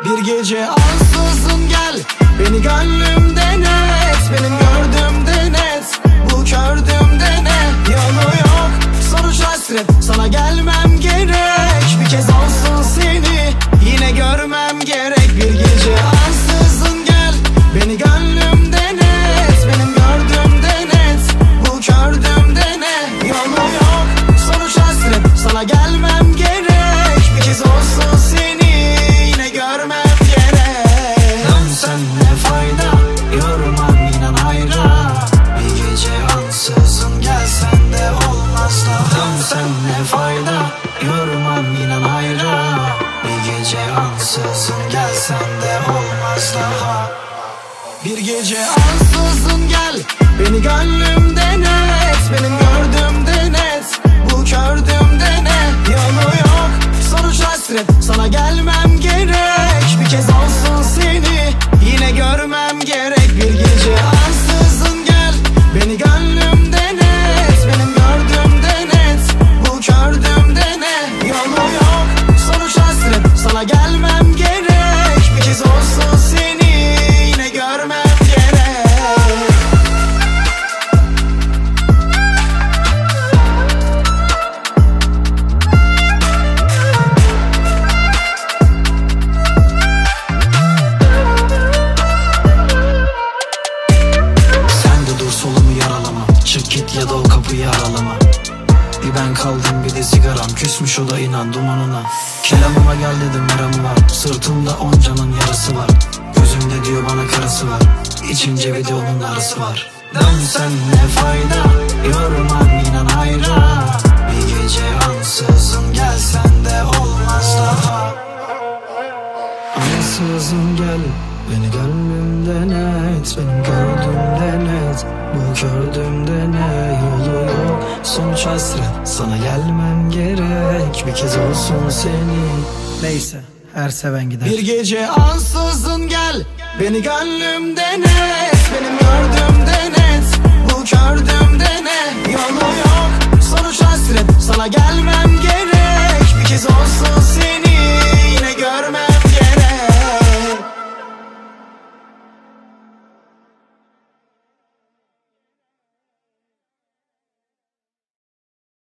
Bir gece ansızın gel, beni gönlümden et, benim gördüğümden et, bu kördüğümde ne? Yolu yok, sonuç hasret, sana gelmem gerek. Bir kez olsun seni yine görmem gerek. Bir gece ansızın gel, beni gönlümden et, benim gördüğümden et, bu kördüğümde ne? Yolu yok, sonuç hasret, sana gelmem gerek. Bir kez olsun seni yine görmem gerek. Dönsen ne fayda, yormam inan hayra. Bir gece ansızın gelsen de olmaz daha. Dönsen ne fayda, yormam inan hayra. Bir gece ansızın gelsen de olmaz daha. Bir gece ansızın gel, beni gönlümden et, benim gördüğümden et, bu kördüğümde ne? Yolu yok, sonuç hasret, sana gelmem gerek. Bir kez olsun seni yine görmem gerek. Bir gece ansızın gel, beni gönlümden et, benim gördüğümden et, bu kördüğümde ne? Yolu yok, sonuç hasret, sana gelmem gerek. Bir kez olsun seni yine görmem gerek. Sen de dur, solumu yaralama, çık git ya da o kapıyı aralama. Bir ben kaldım, bir de sigaram, küsmüş o da inan dumanına. Kelamıma gel dedim, meramı var, sırtımda oncanın yarası var. Gözümde diyor bana karası var, içince bir de onun arası var. Dönsen ne fayda, yormam inan hayra. Bir gece ansızın gelsen de olmaz daha. Ansızın gel, beni gönlümden et, benim gördüğümden et, bu kördüğümde ne? Yolu yok, sonuç hasret, sana gelmem gerek. Bir kez olsun seni. Neyse, her seven gider. Bir gece ansızın gel, beni gönlümden et, benim gördüğümden et, bu kördüğümde ne? Yolu yok, sonuç hasret, sana gelmem gerek. Bir kez olsun seni